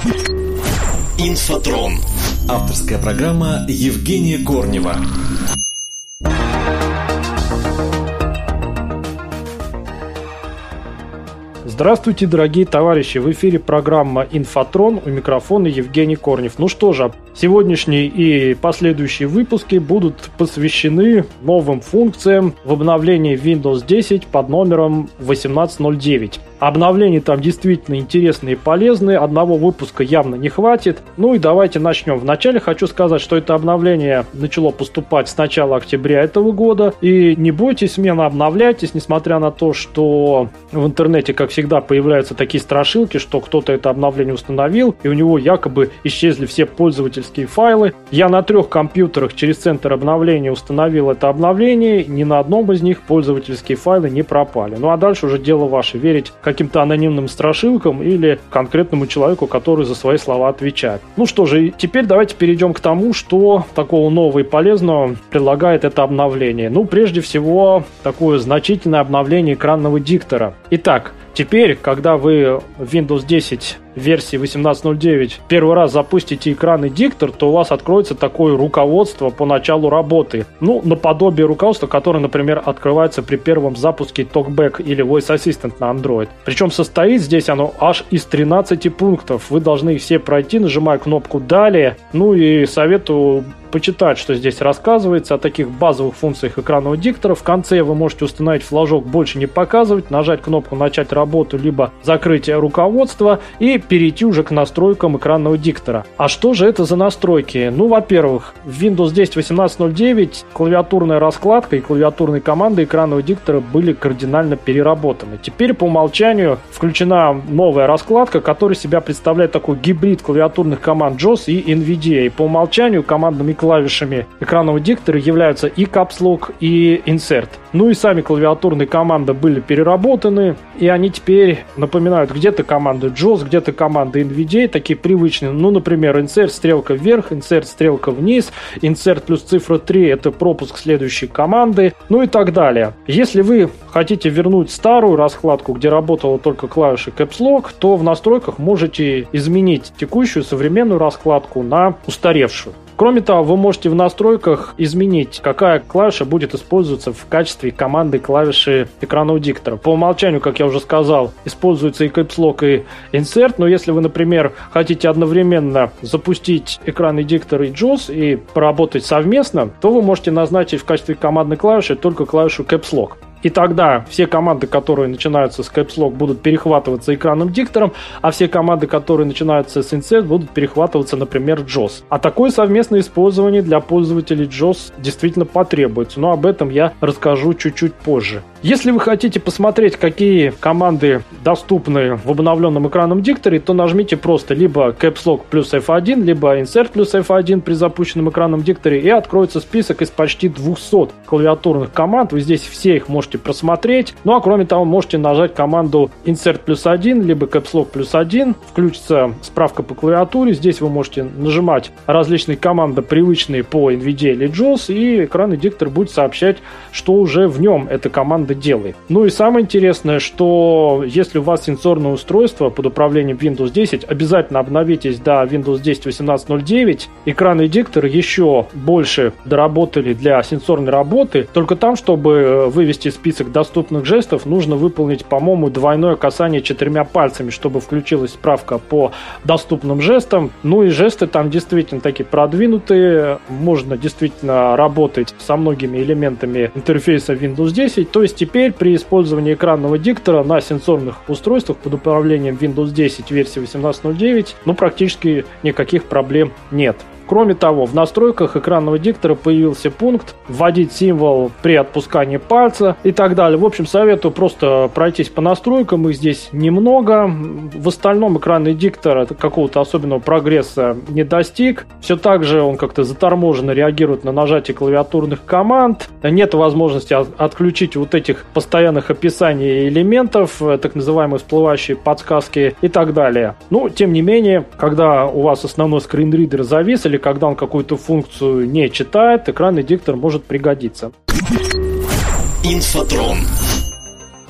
Инфотрон. Авторская программа Евгения Корнева. Здравствуйте, дорогие товарищи! В эфире программа «Инфотрон», у микрофона Евгений Корнев. Ну что же, сегодняшние и последующие выпуски будут посвящены новым функциям в обновлении Windows 10 под номером 18.09. Обновления там действительно интересные и полезные, одного выпуска явно не хватит. Ну и давайте начнем. Вначале хочу сказать, что это обновление начало поступать с начала октября этого года. И не бойтесь, смело обновляйтесь, несмотря на то, что в интернете, как всегда, появляются такие страшилки, что кто-то это обновление установил, и у него якобы исчезли все пользовательские файлы. Я на 3 компьютерах через центр обновления установил это обновление, ни на одном из них пользовательские файлы не пропали. Ну а дальше уже дело ваше, верить каким-то анонимным страшилкам или конкретному человеку, который за свои слова отвечает. Ну что же, теперь давайте перейдем к тому, что такого нового и полезного предлагает это обновление. Ну, прежде всего, такое значительное обновление экранного диктора. Итак, теперь, когда вы в Windows 10 версии 18.09 первый раз запустите экранный диктор, то у вас откроется такое руководство по началу работы. Ну, наподобие руководства, которое, например, открывается при первом запуске TalkBack или Voice Assistant на Android. Причем состоит здесь оно аж из 13 пунктов. Вы должны их все пройти, нажимая кнопку «Далее». Ну и советую почитать, что здесь рассказывается о таких базовых функциях экранного диктора. В конце вы можете установить флажок «Больше не показывать», нажать кнопку «Начать работу», либо «Закрыть руководство» и перейти уже к настройкам экранного диктора. А что же это за настройки? Ну, во-первых, в Windows 10 18.09 клавиатурная раскладка и клавиатурные команды экранного диктора были кардинально переработаны. Теперь по умолчанию включена новая раскладка, которая себя представляет такой гибрид клавиатурных команд JAWS и NVDA. По умолчанию командами клавишами экранного диктора являются и Caps Lock, и Insert. Ну и сами клавиатурные команды были переработаны, и они теперь напоминают где-то команды JAWS, где-то команды NVDA, такие привычные. Ну, например, Insert стрелка вверх, Insert стрелка вниз, Insert плюс цифра 3 это пропуск следующей команды, ну и так далее. Если вы хотите вернуть старую раскладку, где работала только клавиша Caps Lock, то в настройках можете изменить текущую современную раскладку на устаревшую. Кроме того, вы можете в настройках изменить, какая клавиша будет использоваться в качестве команды клавиши экранного диктора. По умолчанию, как я уже сказал, используется и Caps Lock, и Insert, но если вы, например, хотите одновременно запустить экранный диктор и JAWS и поработать совместно, то вы можете назначить в качестве командной клавиши только клавишу Caps Lock. И тогда все команды, которые начинаются с Caps Lock, будут перехватываться экранным диктором, а все команды, которые начинаются с Insert, будут перехватываться, например, JAWS. А такое совместное использование для пользователей JAWS действительно потребуется, но об этом я расскажу чуть-чуть позже. Если вы хотите посмотреть, какие команды доступны в обновленном экранном дикторе, то нажмите просто либо Caps Lock плюс F1, либо Insert плюс F1 при запущенном экранном дикторе, и откроется список из почти 200 клавиатурных команд. Вы здесь все их можете просмотреть. Ну а кроме того, можете нажать команду Insert плюс 1, либо Caps Lock плюс 1. Включится справка по клавиатуре. Здесь вы можете нажимать различные команды, привычные по NVDA или JAWS, и экранный диктор будет сообщать, что уже в нем эта команда делает. Ну и самое интересное, что если у вас сенсорное устройство под управлением Windows 10, обязательно обновитесь до Windows 10 18.09. Экранный диктор еще больше доработали для сенсорной работы. Только там, чтобы вывести список доступных жестов, нужно выполнить, по-моему, двойное касание 4 пальцами, чтобы включилась справка по доступным жестам. Ну и жесты там действительно такие продвинутые. Можно действительно работать со многими элементами интерфейса Windows 10. То есть теперь при использовании экранного диктора на сенсорных устройствах под управлением Windows 10 версии 18.09 практически никаких проблем нет. Кроме того, в настройках экранного диктора появился пункт «Вводить символ при отпускании пальца» и так далее. В общем, советую просто пройтись по настройкам, их здесь немного. В остальном экранный диктор какого-то особенного прогресса не достиг. Все так же он как-то заторможенно реагирует на нажатие клавиатурных команд. Нет возможности отключить вот этих постоянных описаний элементов, так называемые всплывающие подсказки и так далее. Но, тем не менее, когда у вас основной скринридер завис или когда он какую-то функцию не читает, экранный диктор может пригодиться. Инфотрон.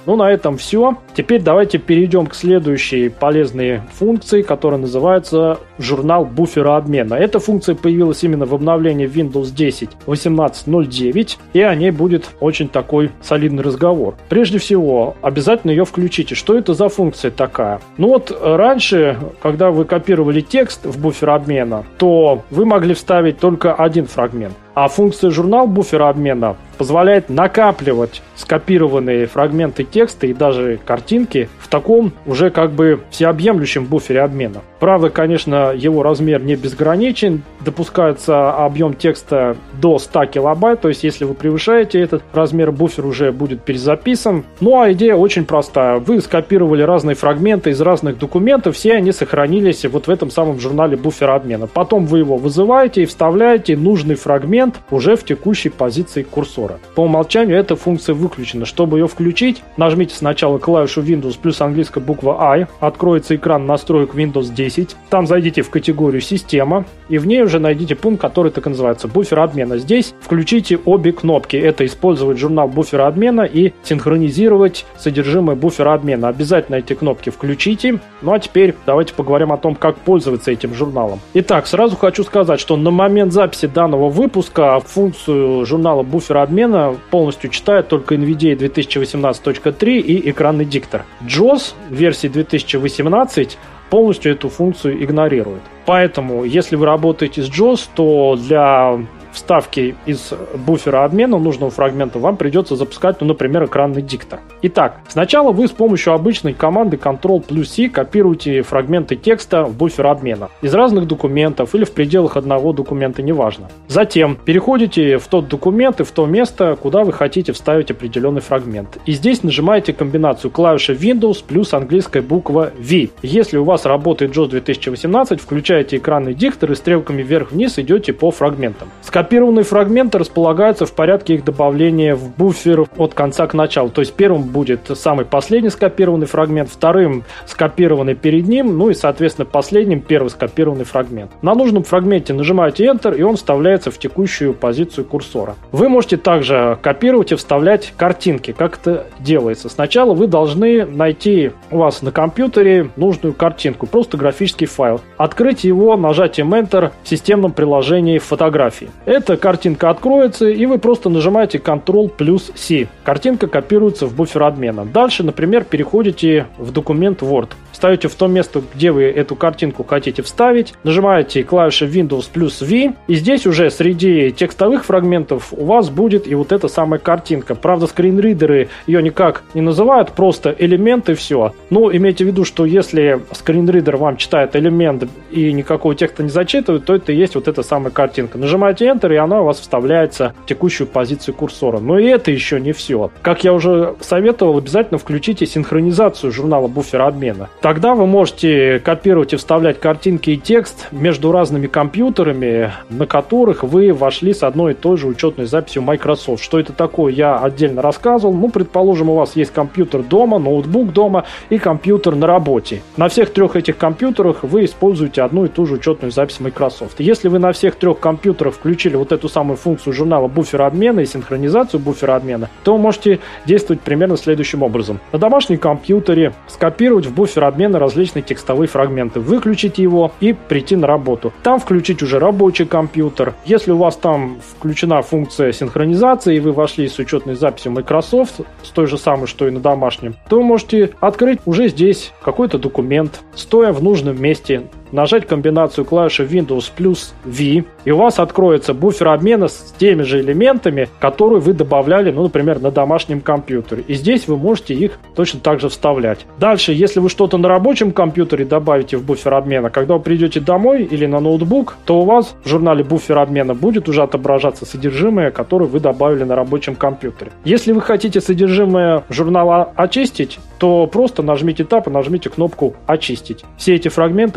Ну, на этом все. Теперь давайте перейдем к следующей полезной функции, которая называется журнал буфера обмена. Эта функция появилась именно в обновлении Windows 10 18.09, и о ней будет очень такой солидный разговор. Прежде всего, обязательно ее включите. Что это за функция такая? Ну вот раньше, когда вы копировали текст в буфер обмена, то вы могли вставить только один фрагмент. А функция журнал буфера обмена позволяет накапливать скопированные фрагменты текста и даже картинки в таком уже как бы всеобъемлющем буфере обмена. Правда, конечно, его размер не безграничен, допускается объем текста до 100 килобайт, то есть если вы превышаете этот размер, буфер уже будет перезаписан. Ну а идея очень простая. Вы скопировали разные фрагменты из разных документов, все они сохранились вот в этом самом журнале буфера обмена. Потом вы его вызываете и вставляете нужный фрагмент уже в текущей позиции курсора. По умолчанию эта функция выключена. Чтобы ее включить, нажмите сначала клавишу Windows плюс английская буква I, откроется экран настроек Windows 10, там зайдите в категорию «Система», и в ней уже найдите пункт, который так и называется «Буфер обмена». Здесь включите обе кнопки. Это использовать журнал буфера обмена и синхронизировать содержимое буфера обмена. Обязательно эти кнопки включите. Ну а теперь давайте поговорим о том, как пользоваться этим журналом. Итак, сразу хочу сказать, что на момент записи данного выпуска функцию журнала буфера обмена полностью читает только NVIDIA 2018.3 и экранный диктор. JAWS версии 2018 полностью эту функцию игнорирует. Поэтому, если вы работаете с JAWS, то для вставки из буфера обмена нужного фрагмента вам придется запускать, например, экранный диктор. Итак, сначала вы с помощью обычной команды Ctrl+C копируете фрагменты текста в буфер обмена из разных документов или в пределах одного документа, неважно. Затем переходите в тот документ и в то место, куда вы хотите вставить определенный фрагмент. И здесь нажимаете комбинацию клавиши Windows плюс английская буква V. Если у вас работает JAWS 2018, включаете экранный диктор и стрелками вверх-вниз идете по фрагментам. Скопированные фрагменты располагаются в порядке их добавления в буфер от конца к началу. То есть первым будет самый последний скопированный фрагмент, вторым скопированный перед ним, ну и, соответственно, последним первый скопированный фрагмент. На нужном фрагменте нажимаете Enter, и он вставляется в текущую позицию курсора. Вы можете также копировать и вставлять картинки. Как это делается? Сначала вы должны найти у вас на компьютере нужную картинку, просто графический файл. Открыть его нажатием Enter в системном приложении фотографии. Эта картинка откроется, и вы просто нажимаете Ctrl+C. Картинка копируется в буфер обмена. Дальше, например, переходите в документ Word. Ставите в то место, где вы эту картинку хотите вставить, нажимаете клавишу Windows плюс V, и здесь уже среди текстовых фрагментов у вас будет и вот эта самая картинка. Правда, скринридеры ее никак не называют, просто элемент и все. Но имейте в виду, что если скринридер вам читает элемент и никакого текста не зачитывает, то это и есть вот эта самая картинка. Нажимаете Enter, и она у вас вставляется в текущую позицию курсора. Но и это еще не все. Как я уже советовал, обязательно включите синхронизацию журнала буфера обмена. Тогда вы можете копировать и вставлять картинки и текст между разными компьютерами, на которых вы вошли с одной и той же учетной записью Microsoft. Что это такое, я отдельно рассказывал. Ну, предположим, у вас есть компьютер дома, ноутбук дома и компьютер на работе. На всех трех этих компьютерах вы используете одну и ту же учетную запись Microsoft. Если вы на всех трех компьютерах включили вот эту самую функцию журнала буфера обмена и синхронизацию буфера обмена, то вы можете действовать примерно следующим образом. На домашнем компьютере скопировать в буфер обмена различные текстовые фрагменты, выключить его и прийти на работу. Там включить уже рабочий компьютер. Если у вас там включена функция синхронизации и вы вошли с учетной записью Microsoft, с той же самой, что и на домашнем, то вы можете открыть уже здесь какой-то документ, стоя в нужном месте, нажать комбинацию клавиши Windows плюс V, и у вас откроется буфер обмена с теми же элементами, которые вы добавляли, ну, например, на домашнем компьютере. И здесь вы можете их точно так же вставлять. Дальше, если вы что-то на рабочем компьютере добавите в буфер обмена, когда вы придете домой или на ноутбук, то у вас в журнале буфер обмена будет уже отображаться содержимое, которое вы добавили на рабочем компьютере. Если вы хотите содержимое журнала очистить, то просто нажмите Tab и нажмите кнопку «Очистить». Все эти фрагменты будут удалить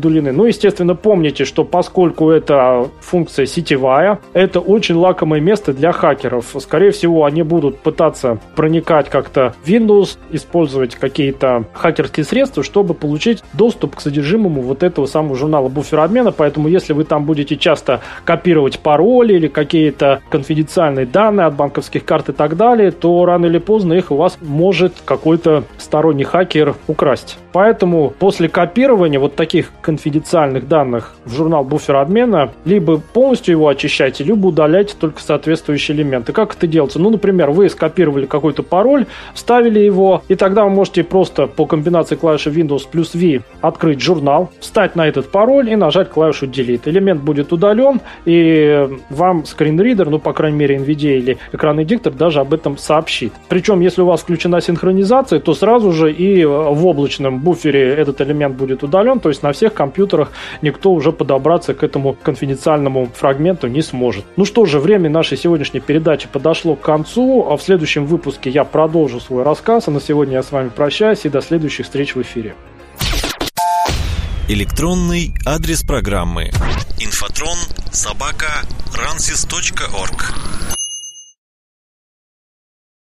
удаления. Ну, естественно, помните, что поскольку эта функция сетевая, это очень лакомое место для хакеров. Скорее всего, они будут пытаться проникать как-то в Windows, использовать какие-то хакерские средства, чтобы получить доступ к содержимому вот этого самого журнала буфера обмена. Поэтому, если вы там будете часто копировать пароли или какие-то конфиденциальные данные от банковских карт и так далее, то рано или поздно их у вас может какой-то сторонний хакер украсть. Поэтому после копирования вот таких конфиденциальных данных в журнал буфера обмена либо полностью его очищайте, либо удаляйте только соответствующие элементы. Как это делается? Ну, например, вы скопировали какой-то пароль, вставили его, и тогда вы можете просто по комбинации клавиши Windows плюс V открыть журнал, встать на этот пароль и нажать клавишу Delete. Элемент будет удален, и вам скринридер, ну, по крайней мере, NVIDIA или экранный диктор даже об этом сообщит. Причем, если у вас включена синхронизация, то сразу же и в облачном буфере этот элемент будет удален, то есть на всех компьютерах никто уже подобраться к этому конфиденциальному фрагменту не сможет. Ну что же, время нашей сегодняшней передачи подошло к концу, а в следующем выпуске я продолжу свой рассказ, а на сегодня я с вами прощаюсь и до следующих встреч в эфире. Электронный адрес программы: infotrон@ransys.org.